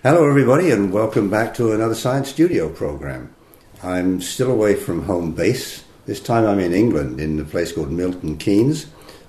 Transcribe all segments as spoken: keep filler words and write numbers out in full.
Hello everybody and welcome back to another Science Studio program. I'm still away from home base. This time I'm in England in a place called Milton Keynes,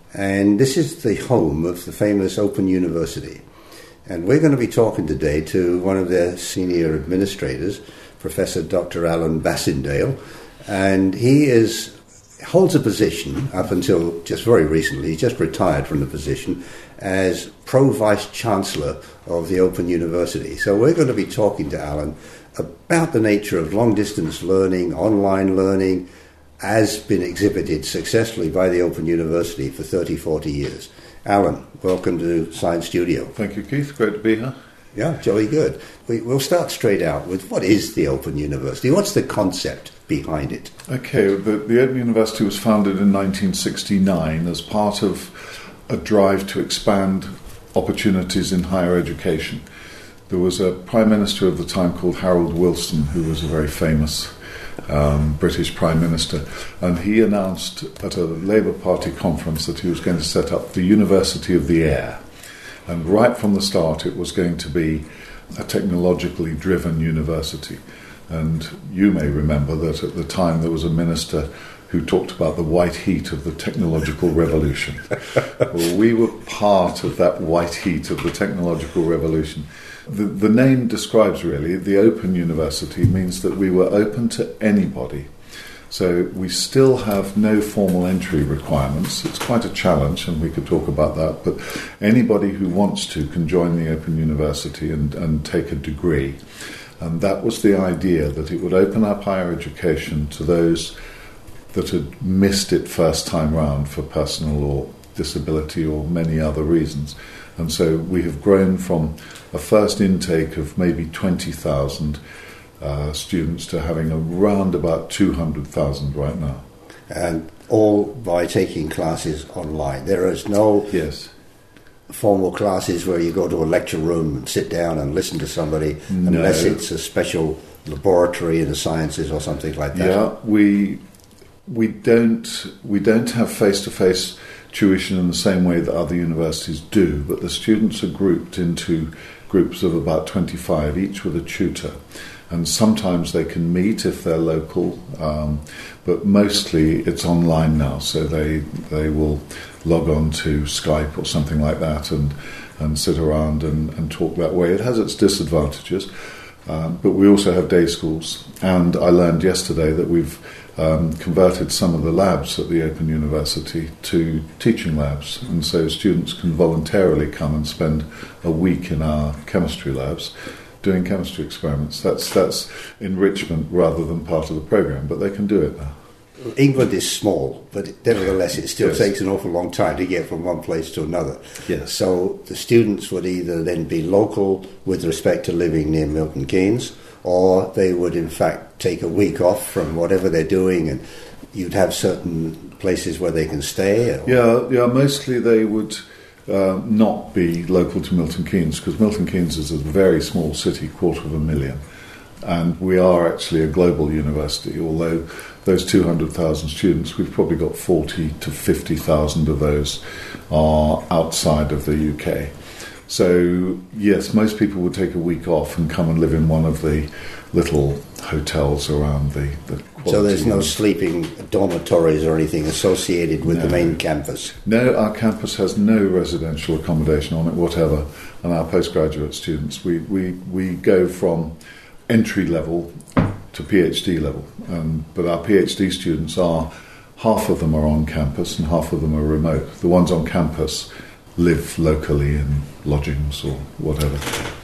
and this is the home of the famous Open University. And we're going to be talking today to one of their senior administrators, Professor Doctor Alan Bassindale, and he is holds a position up until just very recently. He just retired from the position as Pro-Vice-Chancellor of the Open University. So we're going to be talking to Alan about the nature of long-distance learning, online learning, as been exhibited successfully by the Open University for thirty, forty years. Alan, welcome to Science Studio. Thank you, Keith. Great to be here. Yeah, jolly good. We, we'll start straight out with what is the Open University? What's the concept behind it? Okay, the, the Open University was founded in nineteen sixty-nine as part of a drive to expand opportunities in higher education. There was a Prime Minister of the time called Harold Wilson, who was a very famous um, British Prime Minister, and he announced at a Labour Party conference that he was going to set up the University of the Air. And right from the start it was going to be a technologically driven university. And you may remember that at the time there was a minister who talked about the white heat of the technological revolution. Well, we were part of that white heat of the technological revolution. The, the name describes really, the Open University means that we were open to anybody. So we still have no formal entry requirements. It's quite a challenge, and we could talk about that, but anybody who wants to can join the Open University and, and take a degree. And that was the idea, that it would open up higher education to those that had missed it first time round for personal or disability or many other reasons. And so we have grown from a first intake of maybe twenty thousand uh, students to having around about two hundred thousand right now. And all by taking classes online. There is no yes. formal classes where you go to a lecture room and sit down and listen to somebody, no. unless it's a special laboratory in the sciences or something like that. Yeah, we we don't we don't have face-to-face tuition in the same way that other universities do, but the students are grouped into groups of about twenty-five, each with a tutor. And sometimes they can meet if they're local, um, but mostly it's online now, so they they will log on to Skype or something like that and, and sit around and, and talk that way. It has its disadvantages, um, but we also have day schools. And I learned yesterday that we've um, converted some of the labs at the Open University to teaching labs, and so students can voluntarily come and spend a week in our chemistry labs doing chemistry experiments. That's that's enrichment rather than part of the program, but they can do it now. England is small, but nevertheless it still yes. takes an awful long time to get from one place to another. Yes. So the students would either then be local with respect to living near Milton Keynes, or they would in fact take a week off from whatever they're doing, and you'd have certain places where they can stay. Or... Yeah, yeah. Mostly they would Uh, not be local to Milton Keynes, because Milton Keynes is a very small city, quarter of a million, and we are actually a global university. Although those two hundred thousand students, we've probably got forty to fifty thousand of those are outside of the U K. So yes, most people would take a week off and come and live in one of the little hotels around the, the So there's no sleeping dormitories or anything associated with no. the main campus? No, our campus has no residential accommodation on it whatever, and our postgraduate students, we, we, we go from entry level to PhD level, um, but our PhD students are, half of them are on campus and half of them are remote. The ones on campus live locally in lodgings or whatever.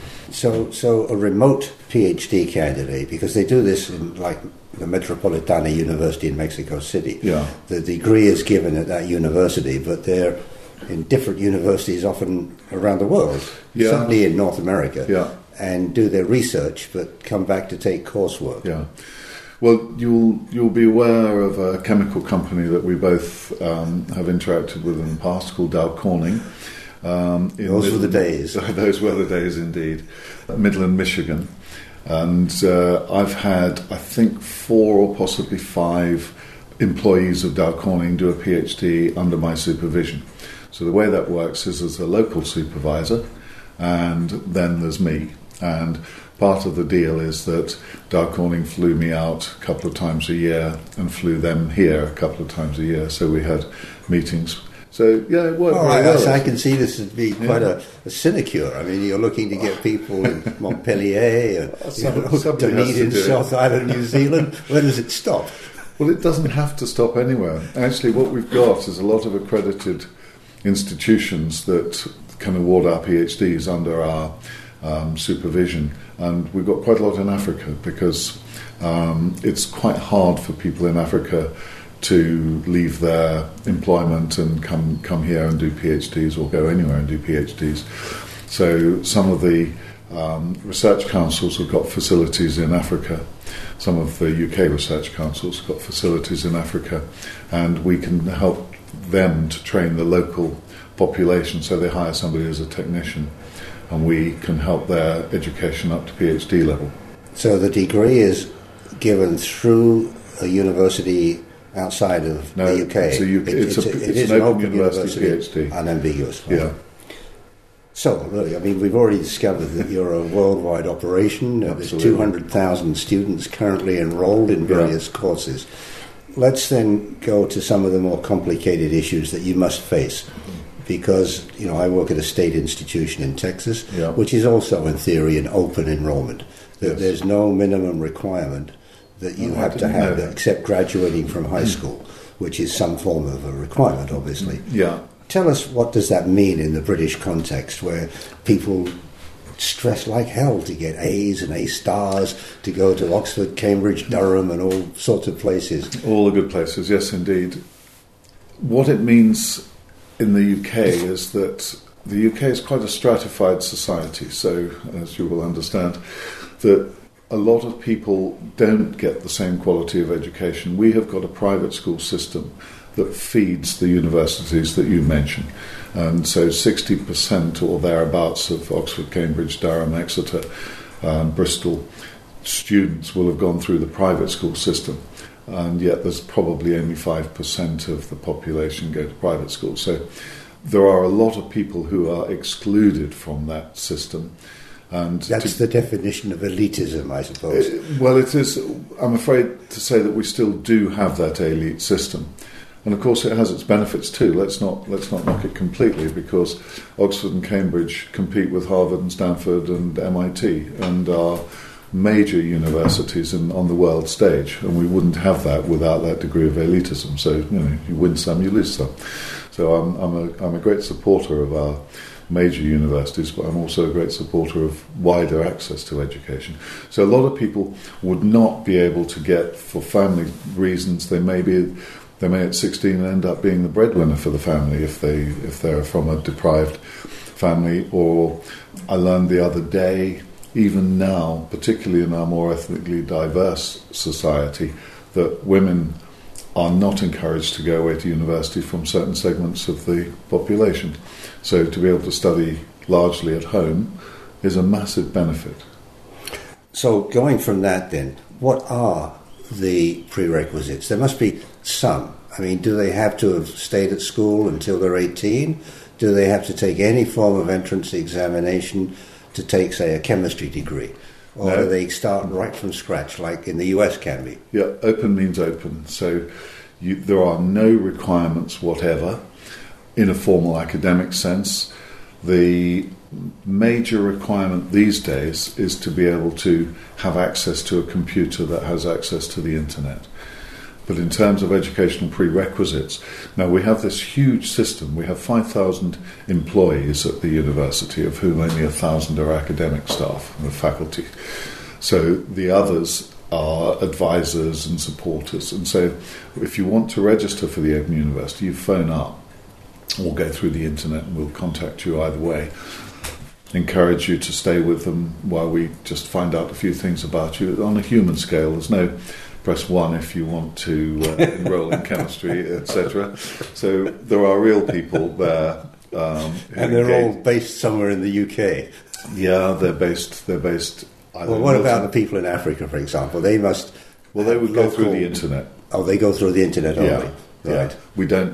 So, so a remote PhD candidate, because they do this in like the Metropolitana University in Mexico City. Yeah. The degree is given at that university, but they're in different universities often around the world, yeah. certainly in North America, yeah. and do their research, but come back to take coursework. Yeah. Well, you'll you'll be aware of a chemical company that we both um, have interacted with in the past called Dow Corning. Um, in those Mid- were the days. Those were the days indeed. Midland, Michigan. And uh, I've had, I think, four or possibly five employees of Dow Corning do a PhD under my supervision. So the way that works is there's a local supervisor, and then there's me. And part of the deal is that Dow Corning flew me out a couple of times a year and flew them here a couple of times a year. So we had meetings. So, yeah, it worked oh, very I, well. I can see this as being quite yeah. a, a sinecure. I mean, you're looking to get people in Montpellier and Some, you know, Dunedin, South Island, New Zealand. Where does it stop? Well, it doesn't have to stop anywhere. Actually, what we've got is a lot of accredited institutions that can award our PhDs under our um, supervision. And we've got quite a lot in Africa because um, it's quite hard for people in Africa to leave their employment and come come here and do PhDs or go anywhere and do PhDs. So some of the um, research councils have got facilities in Africa. Some of the U K research councils have got facilities in Africa, and we can help them to train the local population. So they hire somebody as a technician, and we can help their education up to PhD level. So the degree is given through a university outside of no, the U K. It's, a U K, it, it's, it's, a, a, it's it is an, an open, open university, university PhD. Unambiguous. Yeah. So, really, I mean, we've already discovered that you're a worldwide operation. There's two hundred thousand students currently enrolled in various yeah. courses. Let's then go to some of the more complicated issues that you must face. Because, you know, I work at a state institution in Texas, yeah. which is also, in theory, an open enrollment. Yes. There's no minimum requirement that you oh, have to have except graduating from high school, which is some form of a requirement, obviously. Yeah. Tell us, what does that mean in the British context, where people stress like hell to get A's and A stars, to go to Oxford, Cambridge, Durham, and all sorts of places? All the good places, yes, indeed. What it means in the U K is that the U K is quite a stratified society, so, as you will understand, that a lot of people don't get the same quality of education. We have got a private school system that feeds the universities that you mentioned. And so sixty percent or thereabouts of Oxford, Cambridge, Durham, Exeter, um, Bristol students will have gone through the private school system. And yet there's probably only five percent of the population go to private schools. So there are a lot of people who are excluded from that system. And that's to, the definition of elitism, I suppose. It, well, it is. I'm afraid to say that we still do have that elite system. And of course, it has its benefits too. Let's not let's not knock it completely, because Oxford and Cambridge compete with Harvard and Stanford and M I T and are major universities in, on the world stage, and we wouldn't have that without that degree of elitism. So, you know, you win some, you lose some. So I'm I'm a I'm a great supporter of our major universities, but I'm also a great supporter of wider access to education. So a lot of people would not be able to get, for family reasons, they may be. They may at sixteen end up being the breadwinner for the family if they if they're from a deprived family. Or I learned the other day, even now, particularly in our more ethnically diverse society, that women are not encouraged to go away to university from certain segments of the population. So to be able to study largely at home is a massive benefit. So going from that then, what are the prerequisites? There must be some. I mean, do they have to have stayed at school until they're eighteen? Do they have to take any form of entrance examination to take, say, a chemistry degree? Or no. do they start right from scratch, like in the U S can be? Yeah, open means open. So you, there are no requirements whatever in a formal academic sense. The major requirement these days is to be able to have access to a computer that has access to the internet. But in terms of educational prerequisites, now we have this huge system. We have five thousand employees at the university, of whom only one thousand are academic staff and faculty. So the others are advisors and supporters. And so if you want to register for the Open University, you phone up or go through the internet and we'll contact you either way. Encourage you to stay with them while we just find out a few things about you on a human scale. There's no press one if you want to uh, enroll in chemistry, et cetera. So there are real people there. Um, and they're engage. all based somewhere in the U K. Yeah, they're based. They're based. Well, what about the people in Africa, for example? They must. Well, they would local, go through the internet. Oh, they go through the internet only. Yeah, right. Yeah. We don't.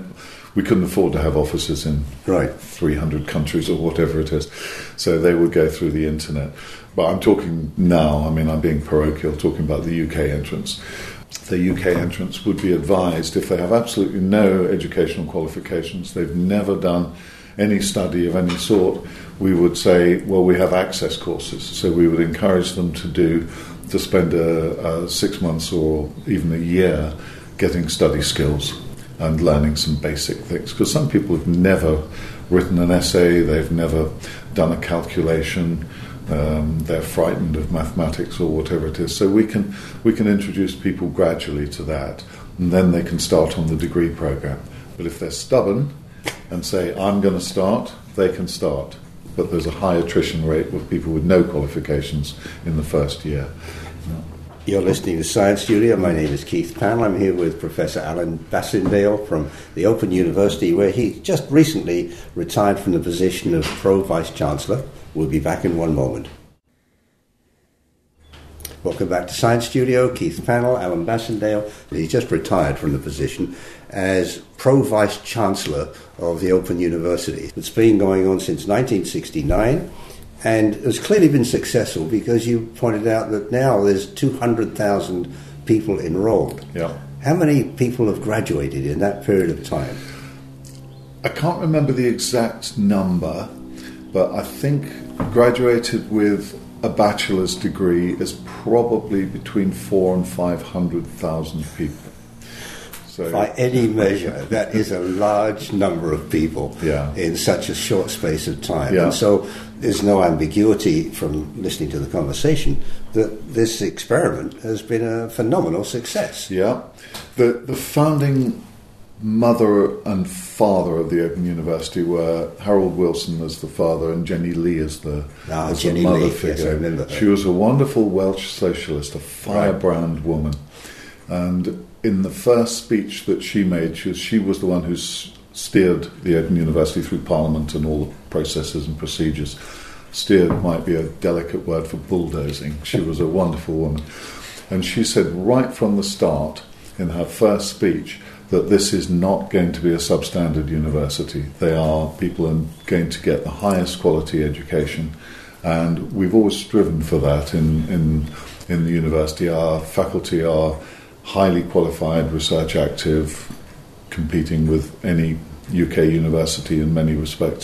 we couldn't afford to have offices in right. three hundred countries or whatever it is. So they would go through the internet. But I'm talking now, I mean, I'm being parochial, talking about the U K entrance. The U K entrants would be advised, if they have absolutely no educational qualifications, they've never done any study of any sort, we would say, well, we have access courses. So we would encourage them to do, to spend a, a six months or even a year getting study skills and learning some basic things. Because some people have never written an essay, they've never done a calculation, Um, they're frightened of mathematics or whatever it is. So we can we can introduce people gradually to that, and then they can start on the degree program. But if they're stubborn and say, I'm going to start, they can start. But there's a high attrition rate with people with no qualifications in the first year. You're listening to Science Studio. My name is Keith Pannell. I'm here with Professor Alan Bassindale from the Open University, where he just recently retired from the position of Pro Vice-Chancellor. We'll be back in one moment. Welcome back to Science Studio. Keith Pannell, Alan Bassindale. He's just retired from the position as Pro Vice-Chancellor of the Open University. It's been going on since nineteen sixty-nine. And it's clearly been successful because you pointed out that now there's two hundred thousand people enrolled. Yeah. How many people have graduated in that period of time? I can't remember the exact number, but I think graduated with a bachelor's degree is probably between four and five hundred thousand people. So, by any measure, that is a large number of people yeah. in such a short space of time. Yeah. And so there's no ambiguity from listening to the conversation that this experiment has been a phenomenal success. Yeah. The, the founding mother and father of the Open University were Harold Wilson as the father and Jenny Lee as the, ah, as Jenny the mother Lee, figure. Yes, I remember her. She was a wonderful Welsh socialist, a firebrand right. woman. And in the first speech that she made, she was, she was the one who s- steered the Open University through Parliament and all the processes and procedures. Steered might be a delicate word for bulldozing. She was a wonderful woman. And she said right from the start, in her first speech, that this is not going to be a substandard university. They are, people are going to get the highest quality education. And we've always striven for that in, in, in the university. Our faculty are highly qualified, research active, competing with any U K university in many respects,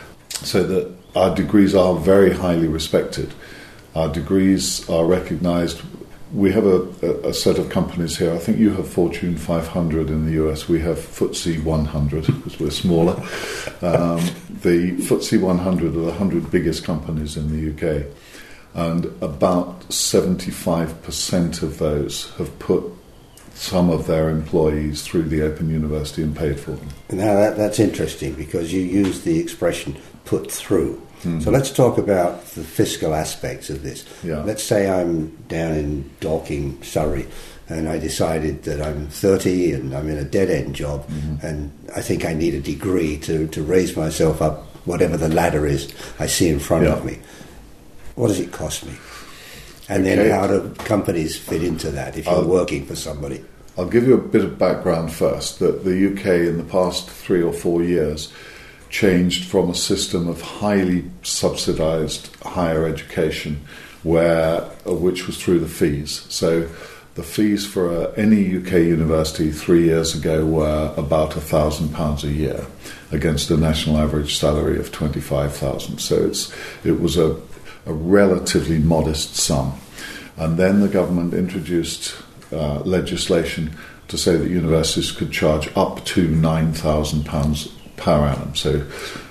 so that our degrees are very highly respected. Our degrees are recognised. We have a, a, a set of companies here. I think you have Fortune five hundred in the U S. We have F T S E one hundred because we're smaller. Um, the F T S E one hundred are the one hundred biggest companies in the U K, and about seventy-five percent of those have put some of their employees through the Open University and paid for them. Now that, that's interesting because you use the expression put through. Mm-hmm. So let's talk about the fiscal aspects of this. Yeah. Let's say I'm down in Dorking, Surrey, and I decided that I'm thirty and I'm in a dead-end job, mm-hmm. and I think I need a degree to, to raise myself up, whatever the ladder is I see in front yeah. of me. What does it cost me? And okay. then how do companies fit into that if you're I'll, working for somebody? I'll give you a bit of background first, that the U K in the past three or four years changed from a system of highly subsidised higher education, where which was through the fees. So the fees for uh, any U K university three years ago were about one thousand pounds a year against a national average salary of twenty-five thousand pounds. So it's, it was a a relatively modest sum. And then the government introduced uh, legislation to say that universities could charge up to nine thousand pounds per annum. So,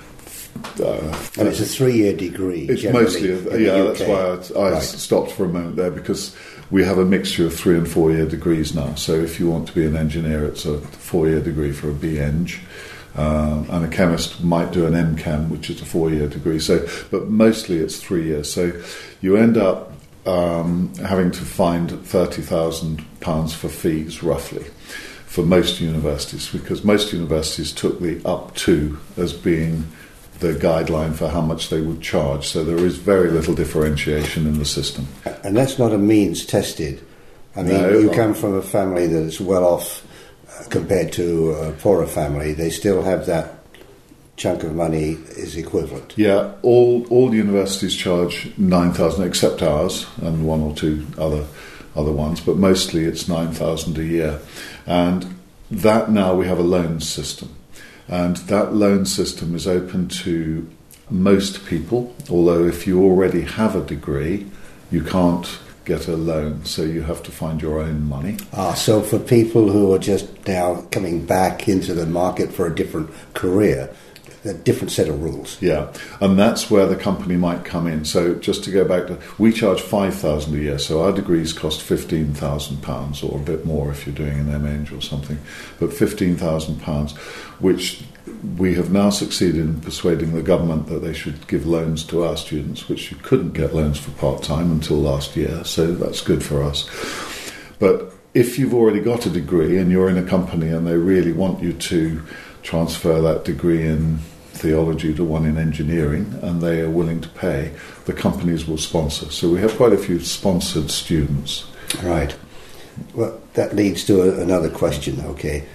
uh, and it's a three-year degree. It's mostly, a, yeah, that's why I, I right. stopped for a moment there, because we have a mixture of three and four-year degrees now. So if you want to be an engineer, it's a four-year degree for a B Eng. Um, and a chemist might do an M Chem, which is a four-year degree. So, but mostly it's three years. So you end up um, having to find thirty thousand pounds for fees, roughly, for most universities, because most universities took the up to as being the guideline for how much they would charge. So there is very little differentiation in the system. And that's not a means tested. I mean, no, you well, come from a family that is well off compared to a poorer family, they still have that chunk of money is equivalent. Yeah, all all universities charge nine thousand, except ours and one or two other other ones, but mostly it's nine thousand a year. And that now we have a loan system. And that loan system is open to most people, although if you already have a degree, you can't get a loan, so you have to find your own money. Ah, so for people who are just now coming back into the market for a different career, a different set of rules. Yeah, and that's where the company might come in. So just to go back to, we charge five thousand pounds a year, so our degrees cost fifteen thousand pounds, or a bit more if you're doing an M Eng or something, but fifteen thousand pounds, which we have now succeeded in persuading the government that they should give loans to our students, which you couldn't get loans for part-time until last year, so that's good for us. But if you've already got a degree and you're in a company and they really want you to transfer that degree in theology to one in engineering, and they are willing to pay, the companies will sponsor. So we have quite a few sponsored students. Right. Well, that leads to a, another question. Okay,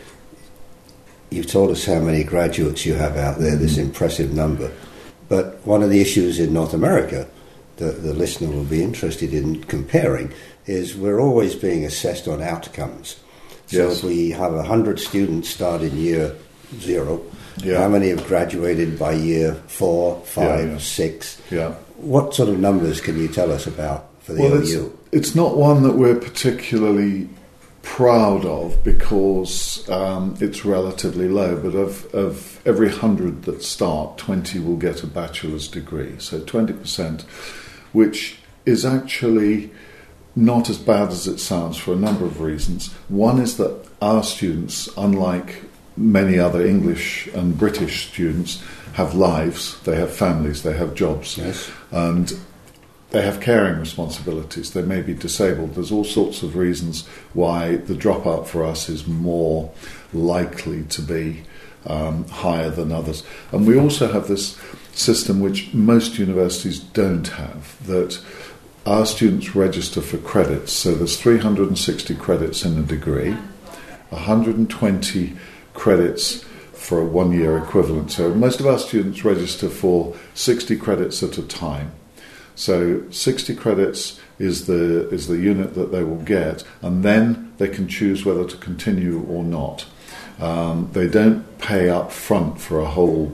you've told us how many graduates you have out there, this impressive number. But one of the issues in North America that the listener will be interested in comparing is we're always being assessed on outcomes. So Yes. if we have one hundred students start in year zero, Yeah. how many have graduated by year four, five, Yeah, yeah. six? Yeah. What sort of numbers can you tell us about for the Well, O it's, U? it's not one that we're particularly proud of because um, it's relatively low, but of, of every hundred that start, twenty will get a bachelor's degree. So twenty percent, which is actually not as bad as it sounds for a number of reasons. One is that our students, unlike many other English and British students, have lives, they have families, they have jobs, Yes. and they have caring responsibilities. They may be disabled. There's all sorts of reasons why the dropout for us is more likely to be um, higher than others. And we also have this system which most universities don't have, that our students register for credits. So there's three hundred sixty credits in a degree, one hundred twenty credits for a one-year equivalent. So most of our students register for sixty credits at a time. So sixty credits is the is the unit that they will get, and then they can choose whether to continue or not. Um, they don't pay up front for a whole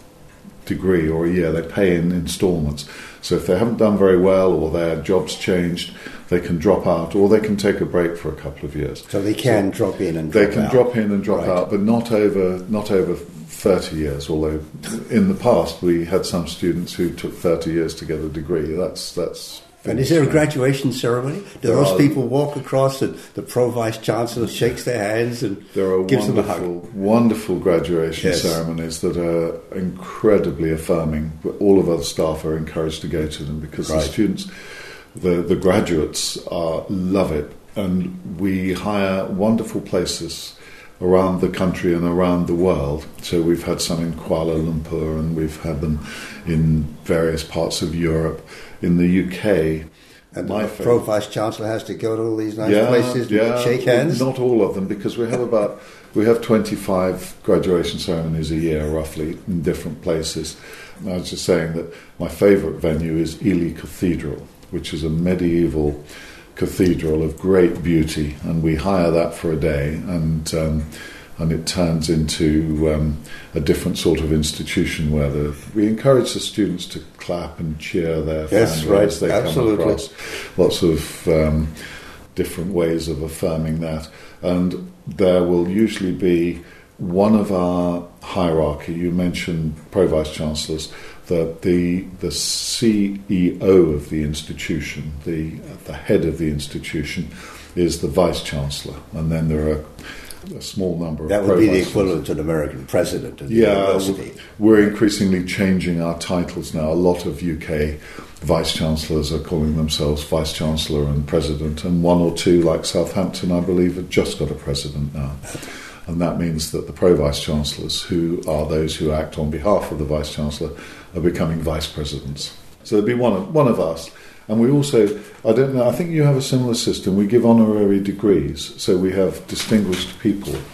degree or a year. They pay in instalments. So if they haven't done very well or their job's changed, they can drop out, or they can take a break for a couple of years. So they can So drop in and drop they can out. drop in and drop Right. out, but not over not over thirty years. Although in the past we had some students who took thirty years to get a degree. That's that's. And is there a graduation ceremony? Do There those are- people walk across and the Pro-Vice Chancellor shakes their hands and There are gives them a hug? wonderful, wonderful graduation Yes. ceremonies that are incredibly affirming. But all of our staff are encouraged to go to them because Right. the students, the the graduates, are love it, and we hire wonderful places around the country and around the world. So we've had some in Kuala Lumpur, and we've had them in various parts of Europe. In the U K, And my the favourite- Pro-Vice Chancellor has to go to all these nice places and shake hands? Not all of them, because we have about we have twenty-five graduation ceremonies a year, roughly, in different places. And I was just saying that my favourite venue is Ely Cathedral, which is a medieval cathedral of great beauty, and we hire that for a day, and um, and it turns into um, a different sort of institution where the, we encourage the students to clap and cheer their Yes, family right, as they absolutely. come across. Lots of um, different ways of affirming that, and there will usually be one of our hierarchy. You mentioned Pro-Vice Chancellors. The, the the C E O of the institution, the the head of the institution, is the Vice Chancellor, and then there are a small number of That would be the Pro-Vice equivalent to an American president of the yeah, university. we're increasingly changing our titles now. A lot of U K Vice Chancellors are calling themselves Vice Chancellor and President, and one or two, like Southampton, I believe, have just got a President now. And that means that the Pro-Vice Chancellors, who are those who act on behalf of the Vice Chancellor, are becoming Vice Presidents. So there'll be one of, one of us. And we also, I don't know, I think you have a similar system. We give honorary degrees, so we have distinguished people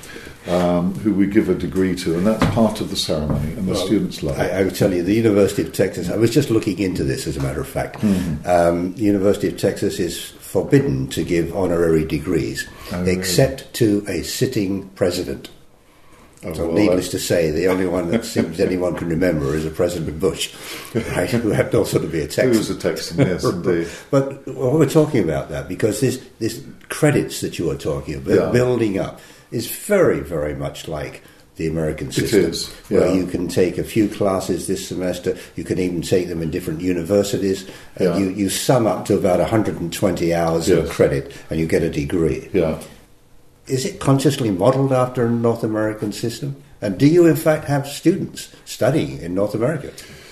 um, who we give a degree to, and that's part of the ceremony, and the well, students love it. I, I will tell you, the University of Texas, I was just looking into this, as a matter of fact. Mm-hmm. Um, the University of Texas is forbidden to give honorary degrees, oh, except really? to a sitting president. Oh, so, well, needless to say, the only one that seems anyone can remember is a President Bush, right, who happened also to be a Texan. Who was a Texan, yes, indeed. But well, we're talking about that because this, this credits that you are talking about, yeah. building up, is very, very much like the American system. It is, yeah. Where you can take a few classes this semester, you can even take them in different universities, and yeah. you, you sum up to about one hundred twenty hours yes. of credit, and you get a degree. Yeah. Is it consciously modelled after a North American system? And do you, in fact, have students studying in North America?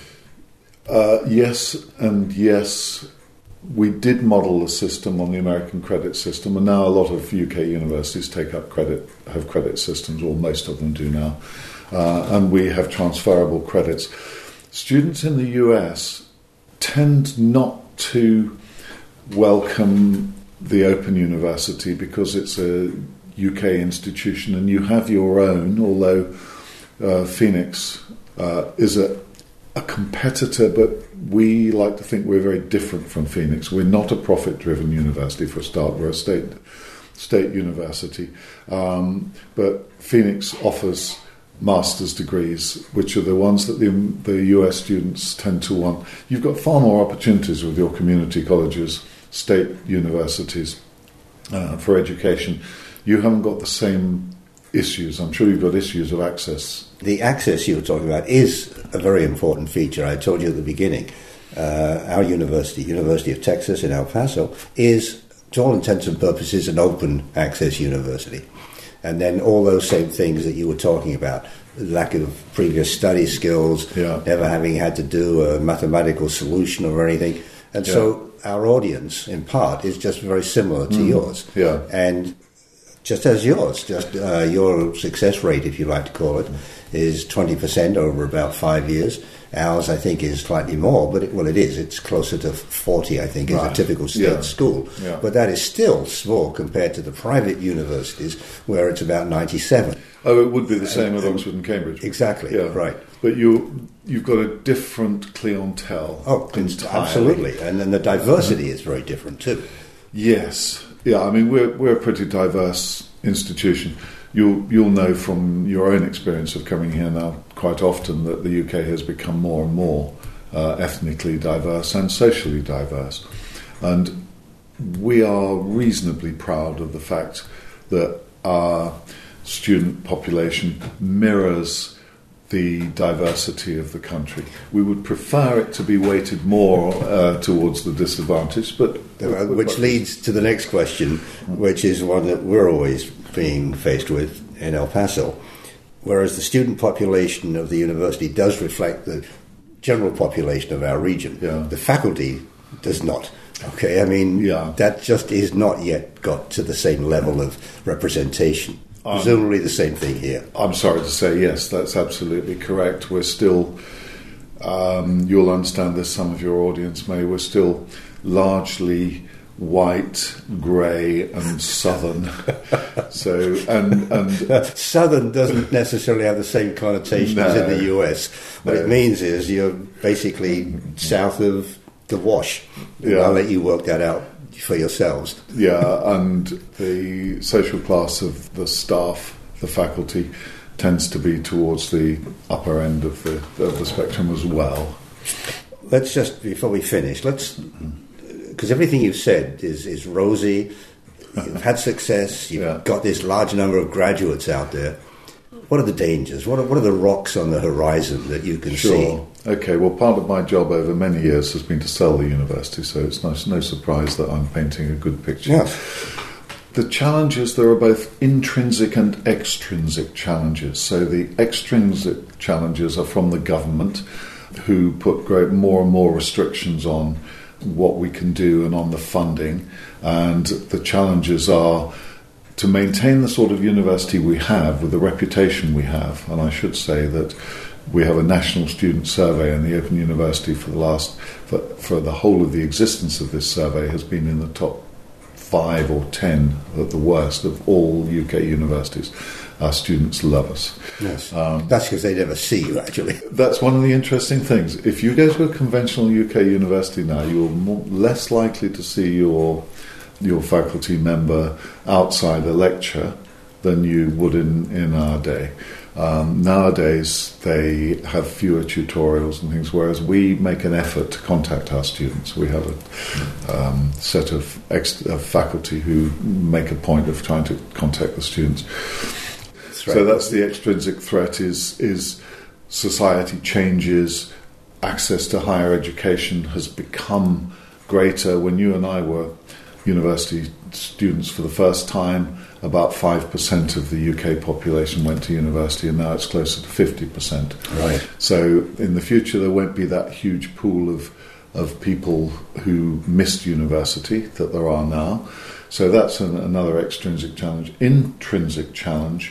Uh, yes, and yes. We did model the system on the American credit system, and now a lot of U K universities take up credit, have credit systems, or most of them do now, uh, and we have transferable credits. Students in the U S tend not to welcome the Open University because it's a U K institution, and you have your own, although uh, Phoenix uh, is a, a competitor, but we like to think we're very different from Phoenix. We're not a profit-driven university, for a start. We're a state state university. Um, but Phoenix offers master's degrees, which are the ones that the, the U S students tend to want. You've got far more opportunities with your community colleges, state universities, uh, for education. You haven't got the same issues. I'm sure you've got issues of access. The access you were talking about is a very important feature. I told you at the beginning, uh, our university, University of Texas in El Paso, is, to all intents and purposes, an open access university. And then all those same things that you were talking about, lack of previous study skills, yeah. never having had to do a mathematical solution or anything. And yeah. so our audience, in part, is just very similar to mm. yours. Yeah. And just as yours, just uh, your success rate, if you like to call it, is twenty percent over about five years. Ours, I think, is slightly more, but it, well, it is. It's closer to forty, I think, right. as a typical state yeah. school. Yeah. But that is still small compared to the private universities, where it's about ninety-seven. Oh, it would be the same uh, with Oxford and Cambridge. Exactly, yeah. right. But you, you've got a different clientele. Oh, entirely. Absolutely. And then the diversity is very different, too. Yes. Yeah, I mean, we're we're a pretty diverse institution. You'll you'll know from your own experience of coming here now quite often that the U K has become more and more uh, ethnically diverse and socially diverse, and we are reasonably proud of the fact that our student population mirrors the diversity of the country. We would prefer it to be weighted more uh, towards the disadvantaged, but which leads to the next question, which is one that we're always being faced with in El Paso. Whereas the student population of the university does reflect the general population of our region, yeah. the faculty does not. Okay, I mean, yeah. that just is not yet got to the same level of representation. Presumably the same thing here. I'm sorry to say, yes, that's absolutely correct. We're still, um, you'll understand this, some of your audience may, we're still largely white, grey and southern. so, and, and Southern doesn't necessarily have the same connotations no, in the U S. What no. it means is you're basically south of the Wash. Yeah. I'll let you work that out for yourselves. Yeah, and the social class of the staff, the faculty, tends to be towards the upper end of the of the spectrum as well. Let's just, before we finish, let's, because everything you've said is, is rosy, you've had success, you've yeah. got this large number of graduates out there. What are the dangers? What are, what are the rocks on the horizon that you can sure. see? Okay, well, part of my job over many years has been to sell the university, so it's no, no surprise that I'm painting a good picture. Yes. The challenges, there are both intrinsic and extrinsic challenges. So the extrinsic challenges are from the government, who put great, more and more restrictions on what we can do and on the funding. And the challenges are to maintain the sort of university we have with the reputation we have. And I should say that we have a national student survey, and the Open University for the last, for, for the whole of the existence of this survey, has been in the top five or ten at the worst of all U K universities. our students love us. Yes, um, that's because they never see you, actually. That's one of the interesting things. If you go to a conventional U K university now, you're more, less likely to see your your faculty member outside a lecture than you would in, in our day. Um, nowadays, they have fewer tutorials and things, whereas we make an effort to contact our students. We have a um, set of, ex- of faculty who make a point of trying to contact the students. That's right. So that's the extrinsic threat is, is society changes, access to higher education has become greater. When you and I were university students for the first time, about five percent of the U K population went to university, and now it's closer to fifty percent. Right. So in the future there won't be that huge pool of of people who missed university that there are now. So that's an, another extrinsic challenge. Intrinsic challenge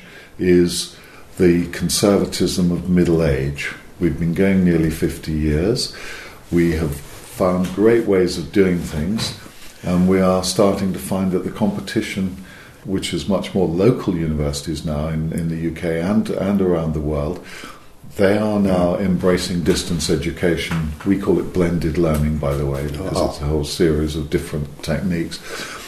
is the conservatism of middle age. We've been going nearly fifty years. We have found great ways of doing things, and we are starting to find that the competition, which is much more local universities now in, in the U K and and around the world, they are now embracing distance education. We call it blended learning, by the way, because oh. it's a whole series of different techniques.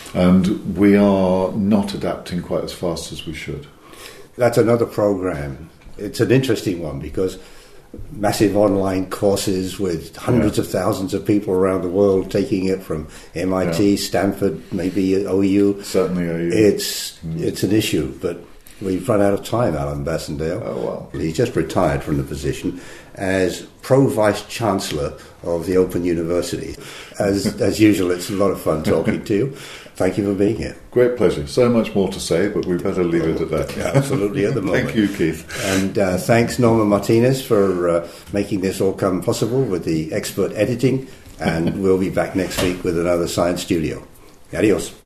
And we are not adapting quite as fast as we should. That's another program. It's an interesting one because massive online courses with hundreds yeah. of thousands of people around the world taking it from M I T, yeah. Stanford, maybe O U. Certainly O U. It's mm. it's an issue, but we've run out of time, Alan Bassendale. Oh, well. He's just retired from the position as Pro-Vice Chancellor of the Open University. As as usual, it's a lot of fun talking to you. Thank you for being here. Great pleasure. So much more to say, but we better leave it at that. Yeah, absolutely, at the moment. Thank you, Keith. And uh, thanks, Norma Martinez, for uh, making this all come possible with the expert editing. And we'll be back next week with another Science Studio. Adios.